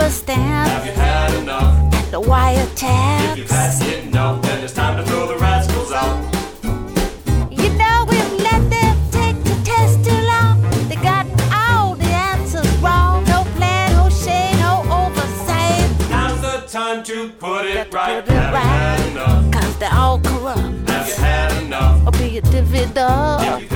rubber stamp. Have you had enough? And the wiretaps. If you've had enough, then it's time to throw the rascals out. You know we've let them take the test too long. They got all the answers wrong. No plan, no shade, no oversight. Now's the time to put it right. Put it Have you right. had enough? Cause they're all corrupt. Have you had enough? Or be a dividend. If you've